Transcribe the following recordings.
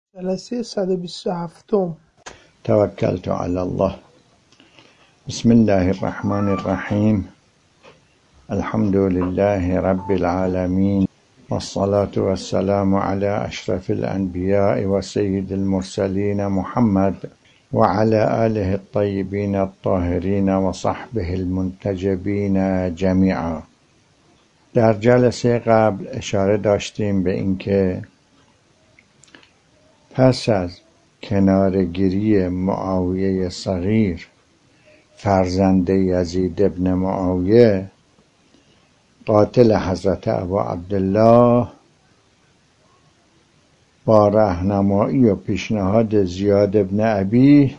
جلسه 127. توكلت على الله. بسم الله الرحمن الرحيم. الحمد لله رب العالمين، والصلاة والسلام على أشرف الأنبياء وسيد المرسلين محمد وعلى آله الطيبين الطاهرين وصحبه المنتجبين جميعا. در جلسه قبل اشاره داشتیم به اینکه پس از کنارگیری معاویه صغیر فرزند یزید ابن معاویه، قاتل حضرت ابا عبدالله با راهنمایی و پیشنهاد زیاد ابن ابی،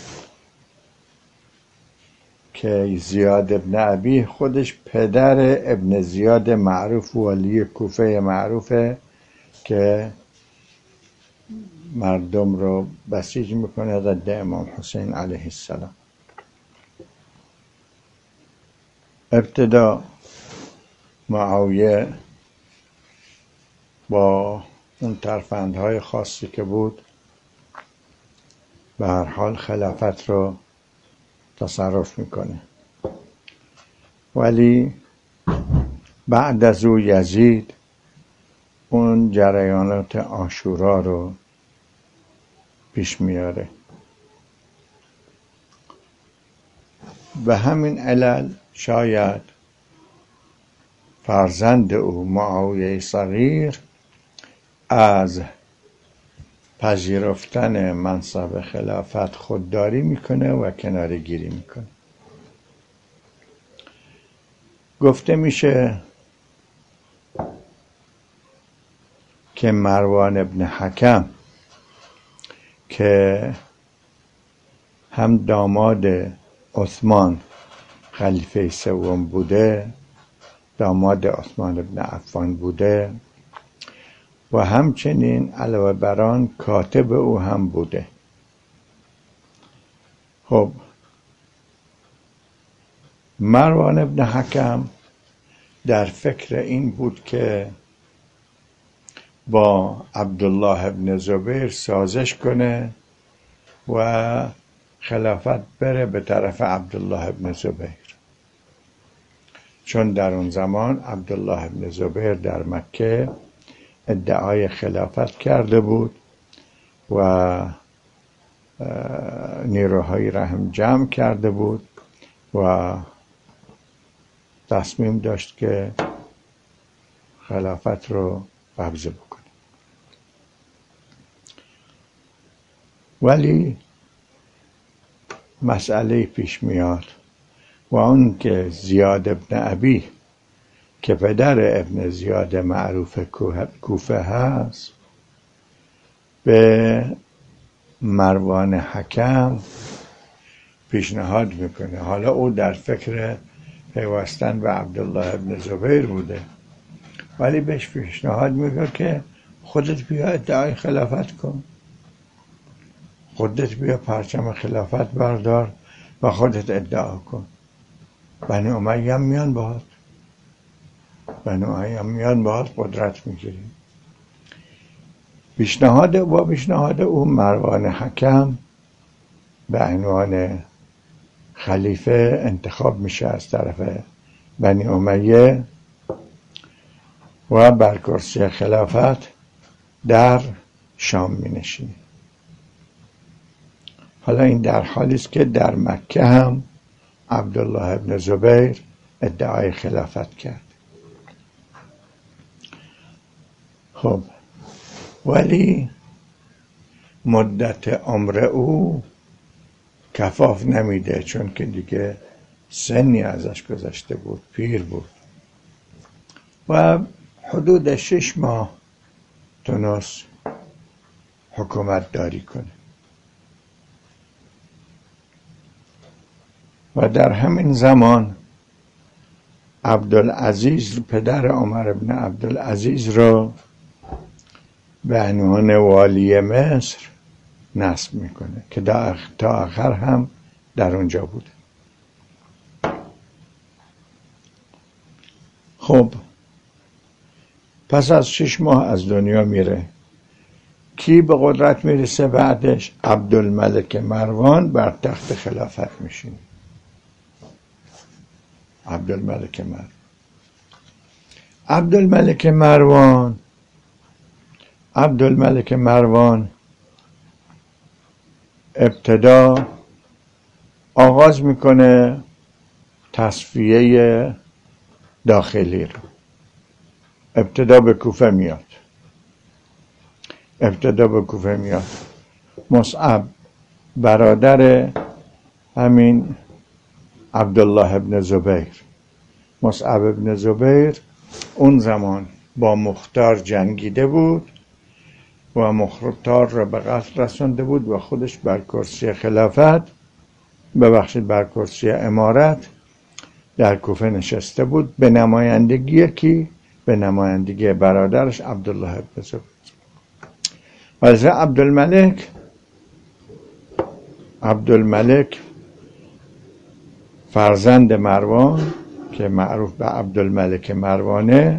که زیاد ابن ابی خودش پدر ابن زیاد معروف ولی کوفه معروفه که مردم رو بسیج میکنه ضد امام حسین علیه السلام. ابتدا معاویه با اون ترفندهای خاصی که بود به هر حال خلافت رو تصرف میکنه، ولی بعد از او یزید اون جریانات عاشورا رو پیش میاره. به همین علل شاید فرزند او معاویه صغیر از پذیرفتن منصب خلافت خودداری میکنه و کناره گیری میکنه. گفته میشه که مروان ابن حکم که هم داماد عثمان خلیفه سوم بوده، داماد عثمان ابن عفان بوده و همچنین علاوه بر آن کاتب او هم بوده. خب مروان ابن حکم در فکر این بود که با عبدالله ابن زبیر سازش کنه و خلافت بره به طرف عبدالله ابن زبیر، چون در اون زمان عبدالله ابن زبیر در مکه ادعای خلافت کرده بود و نیروهایی را هم جمع کرده بود و تصمیم داشت که خلافت رو قبضه بکنه. ولی مسئله پیش میاد و اون که زیاد ابن ابی که پدر ابن زیاد معروف کوفه هست به مروان حکم پیشنهاد میکنه. حالا او در فکر پیوستن به عبدالله ابن زبیر بوده، ولی بهش پیشنهاد میکنه که خودت بیا ادعای خلافت کن، خودت بیا پرچم خلافت بردار و خودت ادعا کن. بنی امیه میان باهات، بنی امیه میان باهات قدرت میگیری. پیشنهاد او مروان حکم به عنوان خلیفه انتخاب میشه از طرف بنی امیه و بر کرسی خلافت در شام می نشینه. حالا این در حالی است که در مکه هم عبدالله ابن زبیر ادعای خلافت کرد. خب ولی مدت عمر او کفاف نمیده، چون که دیگه سنی ازش گذشته بود، پیر بود و حدود 6 ماه تونست حکومت داری کنه. و در همین زمان عبدالعزیز پدر عمر ابن عبدالعزیز رو به عنوان والی مصر نصب میکنه که تا آخر هم در اونجا بوده. خب پس از 6 ماه از دنیا میره کی به قدرت میرسه بعدش؟ عبدالملک مروان بر تخت خلافت میشینه. عبدالملک مروان ابتدا آغاز میکنه تصفیه داخلی رو. ابتدا به کوفه میاد. مصعب برادر همین عبدالله ابن زبیر، مصعب ابن زبیر اون زمان با مختار جنگیده بود و مختار را به قتل رسانده بود و خودش بر کرسی خلافت، بر کرسی امارت در کوفه نشسته بود به نمایندگی کی؟ به نمایندگی برادرش عبدالله ابن زبیر. ولی عبدالملک فرزند مروان که معروف به عبدالملک مروانه،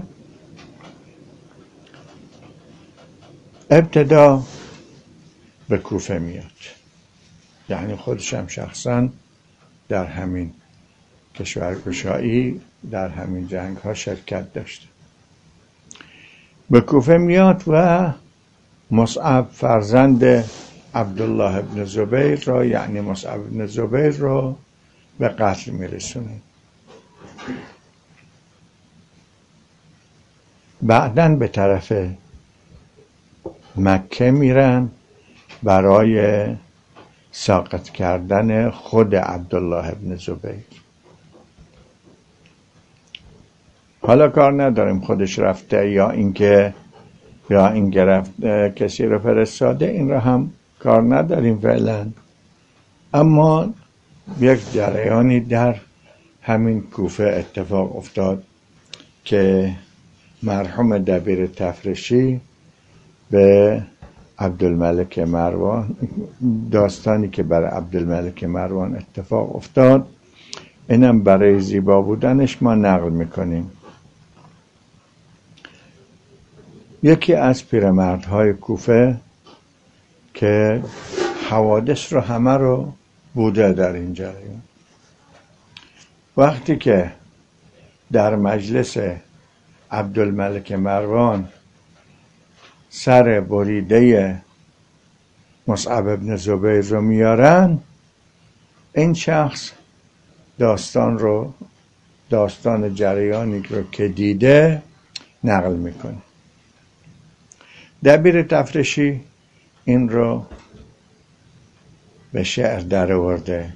ابتدا به کوفه میاد. یعنی خودش هم شخصا در همین کشورگشایی در همین جنگ ها شرکت داشته. به کوفه میاد و مصعب فرزند عبدالله ابن زبیر را، یعنی مصعب ابن زبیر را به قتل میرسونه. بعدن به طرف مکه میرن برای ساقط کردن خود عبدالله ابن زبیر. حالا کار نداریم خودش رفته یا اینکه رفته کسی رو فرستاده، این رو هم کار نداریم فعلا. اما یک جریانی در همین کوفه اتفاق افتاد که مرحوم دبیر تفرشی به عبدالملک مروان، داستانی که برای عبدالملک مروان اتفاق افتاد، اینم برای زیبا بودنش ما نقل میکنیم. یکی از پیرمردهای کوفه که حوادث رو همه رو بوده در این جریان، وقتی که در مجلس عبدالملک مروان سر بریده مصعب ابن زبیر رو میارن، این شخص داستان جریانی رو که دیده نقل میکنه. دبیر تفرشی این رو به شعر در آورده،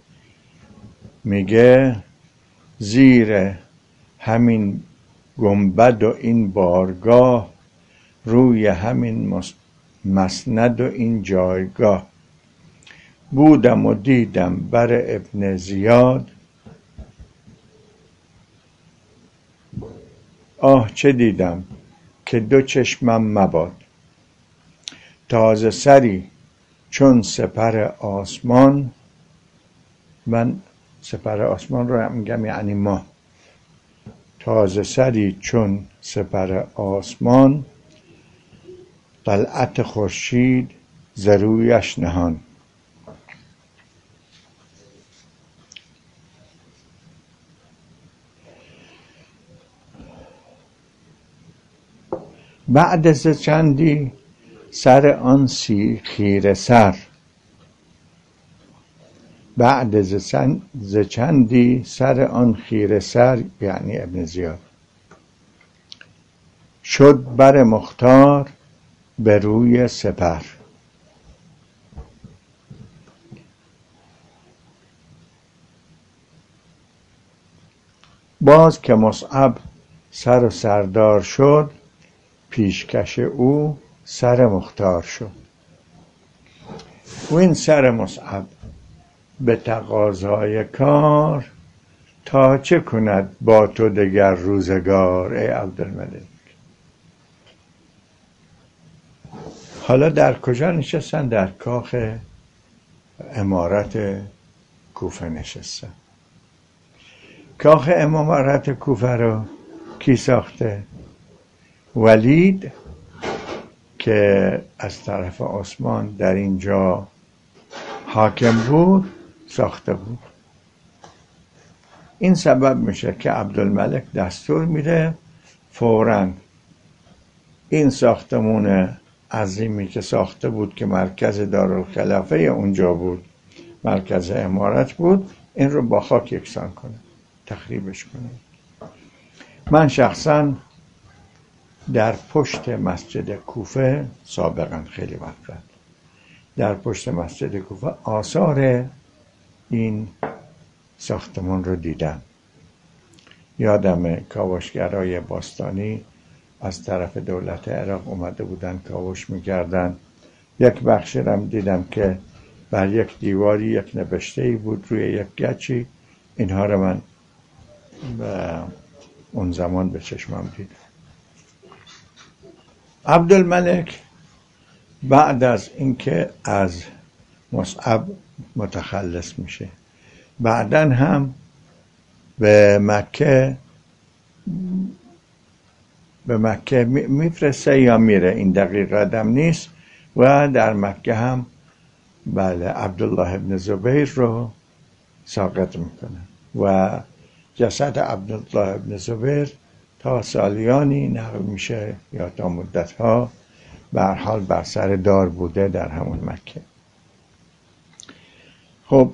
میگه زیر همین گنبد و این بارگاه، روی همین مسند و این جایگاه، بودم و دیدم بر ابن زیاد، آه چه دیدم که دو چشمم مباد، تازه سری چون سپر آسمان، من سپر آسمان رو میگم یعنی ما، تازه سری چون سپر آسمان، طلعت خورشید ز رویش نهان. بعد از چندی سر آن خیره سر، بعد از چندی سر آن خیره سر، یعنی ابن زیاد، شد بر مختار به روی سپر. باز که مصعب سر و سردار شد، پیشکش او سر مختار شد. و این سر مصعب به تقاضای کار، تا چه کند با تو دگر روزگار ای عبدالملک. حالا در کجا نشستن؟ در کاخ امارت کوفه نشستن. کاخ امارت کوفه رو کی ساخته؟ ولید که از طرف عثمان در اینجا حاکم بود ساخته بود. این سبب میشه که عبدالملک دستور میده فوراً این ساختمون عظیمی که ساخته بود که مرکز دارالخلافه اونجا بود، مرکز امارت بود، این رو با خاک یکسان کنه، تخریبش کنه. من شخصا در پشت مسجد کوفه سابقا خیلی وقت در پشت مسجد کوفه آثار این ساختمان رو دیدم. یادم کاوشگرای باستانی از طرف دولت عراق اومده بودن کاوش میکردن. یک بخشی رو دیدم که بر یک دیواری یک نوشته‌ای بود روی یک گچی. اینها رو من اون زمان به چشمم دیدم. عبدالملک بعد از اینکه از مصعب متخلص میشه بعداً هم به مکه میفرسته یا میره، این دقیق قدم نیست، و در مکه هم بله عبدالله ابن زبیر رو ساقط میکنه و جسد عبدالله ابن زبیر تا سالیانی نقل میشه یا تا مدتها به هر حال بر سر دار بوده در همون مکه. خب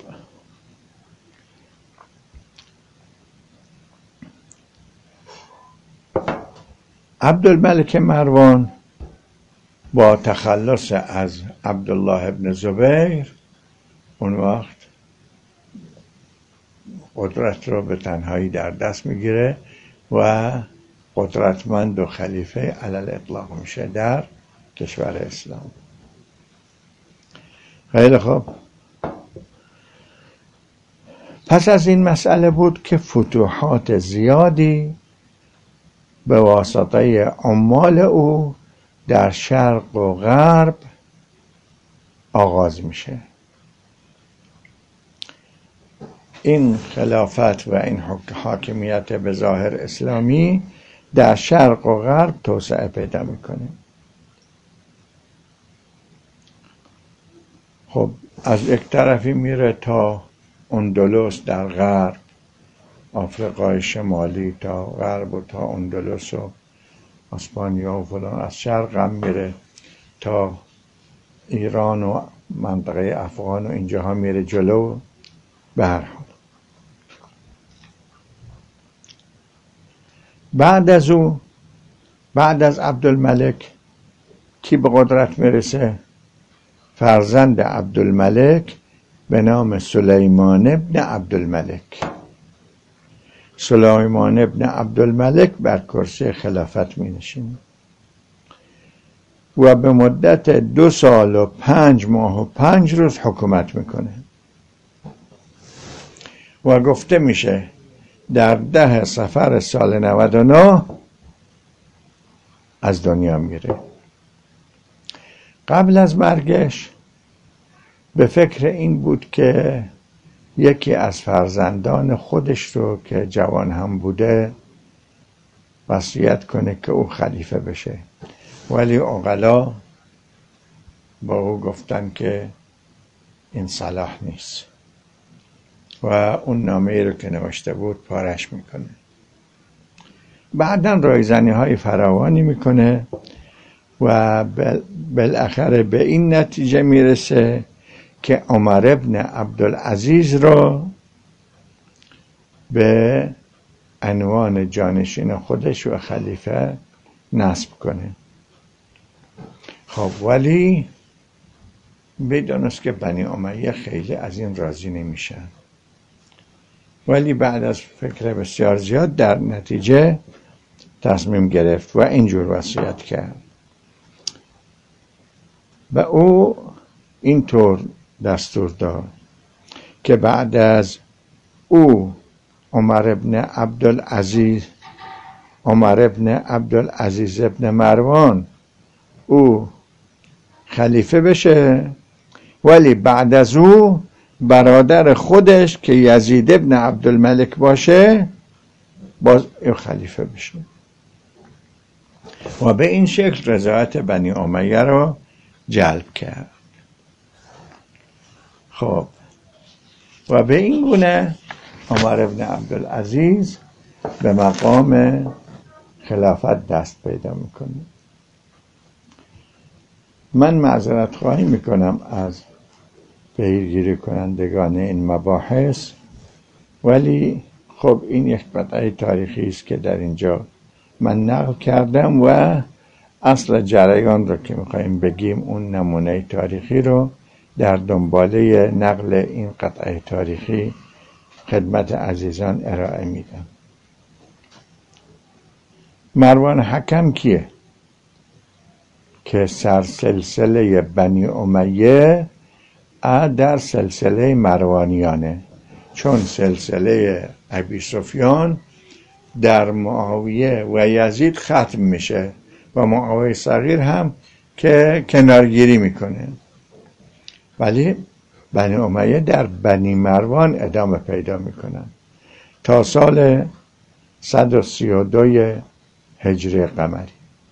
عبدالملک مروان با تخلص از عبدالله ابن زبیر اون وقت قدرت رو به تنهایی در دست میگیره و قدرتمند و خلیفه علل اطلاق میشه در کشور اسلام. خیلی خوب. پس از این مسئله بود که فتوحات زیادی به واسطه عمال او در شرق و غرب آغاز میشه. این خلافت و این حاکمیت به ظاهر اسلامی در شرق و غرب توسعه پیدا میکنه. خب از یک طرفی میره تا اندلس در غرب، آفریقای شمالی تا غرب و تا اندلس و اسپانیا و فلان، از شرق هم میره تا ایران و منطقه افغان و اینجاها میره جلو. به هر حال بعد از عبدالملک کی به قدرت میرسه؟ فرزند عبدالملک به نام سلیمان ابن عبدالملک. سلیمان ابن عبدالملک بر کرسی خلافت می نشینه و به مدت 2 سال و 5 ماه و 5 روز حکومت میکنه و گفته میشه در 10 صفر سال 99 از دنیا میره. قبل از مرگش به فکر این بود که یکی از فرزندان خودش رو که جوان هم بوده وصیت کنه که او خلیفه بشه، ولی عقلا با او گفتن که این صلاح نیست و اون نامه‌ای رو که نوشته بود پارش میکنه. بعداً رایزنی های فراوانی میکنه و بالاخره به این نتیجه میرسه که عمر ابن عبدالعزیز را به عنوان جانشین خودش و خلیفه نصب کنه. خب ولی بدونست که بنی امیه خیلی از این راضی نمیشن، ولی بعد از فکر بسیار زیاد در نتیجه تصمیم گرفت و اینجور وصیت کرد. و او اینطور دستور داد که بعد از او عمر ابن عبدالعزیز ابن مروان او خلیفه بشه، ولی بعد از او برادر خودش که یزید ابن عبدالملک باشه باز او خلیفه بشه. و به این شکل رضایت بنی امیه رو جلب کرد. خب و به این گونه عمر ابن عبدالعزیز به مقام خلافت دست پیدا میکنه. من معذرت خواهی میکنم از پیگیری کنندگان این مباحث، ولی خب این یک قطعه تاریخی است که در اینجا من نقل کردم و اصل جریان رو که میخواییم بگیم، اون نمونه تاریخی رو در دنباله نقل این قطعه تاریخی خدمت عزیزان ارائه میدم. مروان حکم کیه؟ که سلسله بنی امیه در سلسله مروانیانه، چون سلسله ابی سفیان در معاویه و یزید ختم میشه و معاویه صغیر هم که کنارگیری میکنه، ولی بنی امیه در بنی مروان ادامه پیدا میکنن تا سال 132 هجری قمری.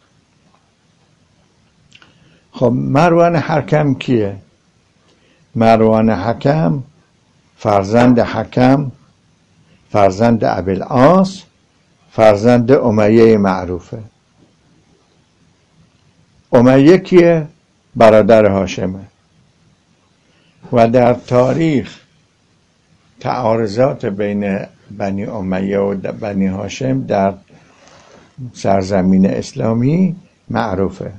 خب مروان حکم کیه؟ مروان حکم فرزند حکم، فرزند ابوالعاص، فرزند امیه معروفه. امیه کیه؟ برادر هاشمه. و در تاریخ تعارضات بین بنی امیه و بنی هاشم در سرزمین اسلامی معروفه.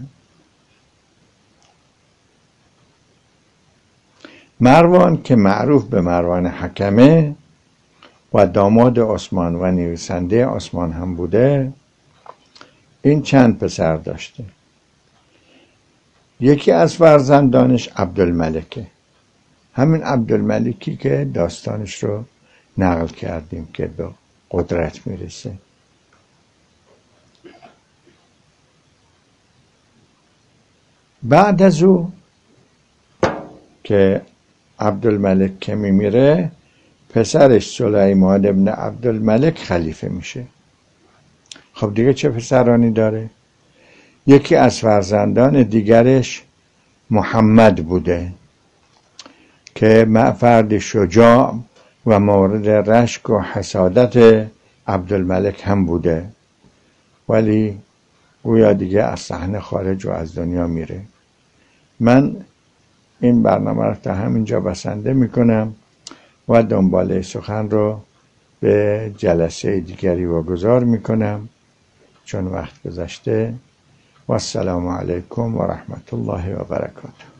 مروان که معروف به مروان حکمه و داماد عثمان و نویسنده عثمان هم بوده، این چند پسر داشته. یکی از فرزندانش عبدالملکه، همین عبدالملکی که داستانش رو نقل کردیم که به قدرت میرسه. بعد از او که عبدالملک که میمیره، پسرش سلیمان ابن عبدالملک خلیفه میشه. خب دیگه چه پسرانی داره؟ یکی از فرزندان دیگرش محمد بوده که فرد شجاع و مورد رشک و حسادت عبدالملک هم بوده، ولی گویا دیگه از صحنه خارج و از دنیا میره. من این برنامه رو تا همینجا بسنده میکنم و دنباله سخن رو به جلسه دیگری واگذار میکنم چون وقت گذشته. و السلام علیکم و رحمت الله و برکاته.